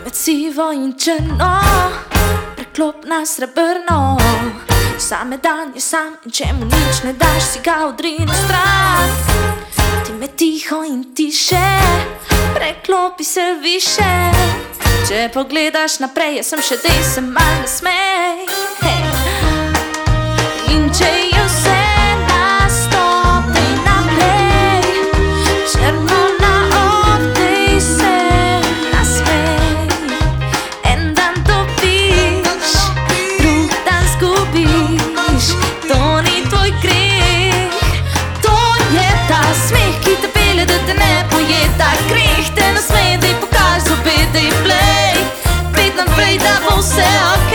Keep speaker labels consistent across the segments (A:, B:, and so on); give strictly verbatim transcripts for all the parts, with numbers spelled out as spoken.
A: med sivo in črno, preklop na srebrno. Sam je dan, je sam in če mu nič ne daš, si ga odrini stran. Ti me tiho in tiše, preklopi se više. Če pogledaš naprej, jaz sem še dej, se manj nasmej. Hey. In če je vse nastop, dej naprej. Črno na obdej se nasmej. En dan dobiš, drug dan zgubiš. To ni tvoj greh, to je ta smeh, ki te pelje, da te ne poje. Ta greh te nasmeje, dej pokaž zobe, dej play. Pet naprej, da bo vse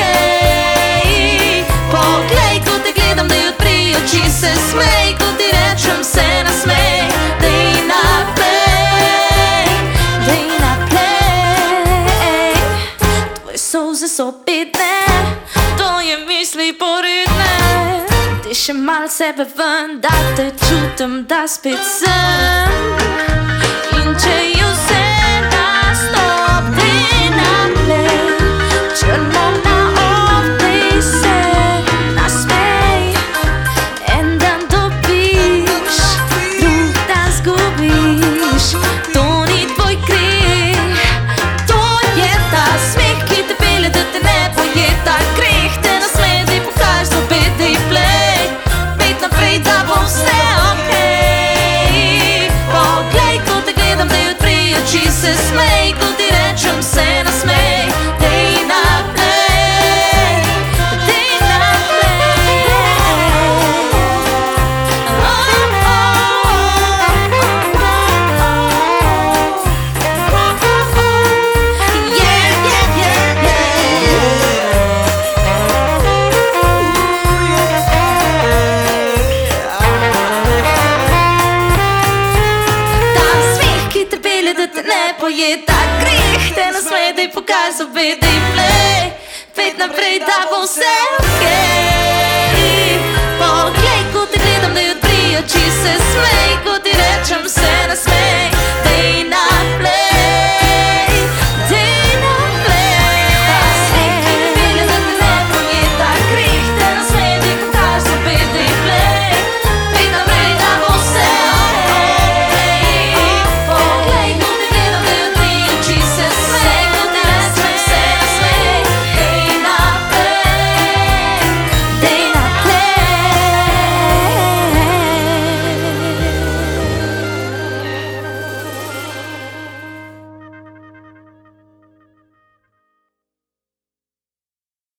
A: okej. Poglej, ko te gledam, dej odpri oči, se smej, ko ti rečem, se nasmej. Dej naprej, dej naprej. Tvoje solze so bedne, to je misli poredne. Ti še mal sebe ven, da te čutim, da spet sem. In če je vse nastop, dej naprej. Črno na obdej se nasmej. En dan dobiš, drug dan zgubiš. To ni tvoj greh, to je ta smeh, ki te pelje, da te ne poje. Ta greh te nasmeje, dej pokaž zobe, dej play. Pet naprej, da bo vse okej. Poglej, ko te gledam, dej odpri oči, se smej, ko ti rečem, se nasmej. Dej naprej, dej naprej. Oh, oh, oh, oh. Yeah, yeah, yeah, yeah. Ta smeh, ki te pelje, da te ne poje. Ta greh te nasmeje, dej pokaž zobe, dej play. Pet naprej, da bo vse okej. Poglej, ko te gledam, dej odpri oči, se smej, ko ti rečem,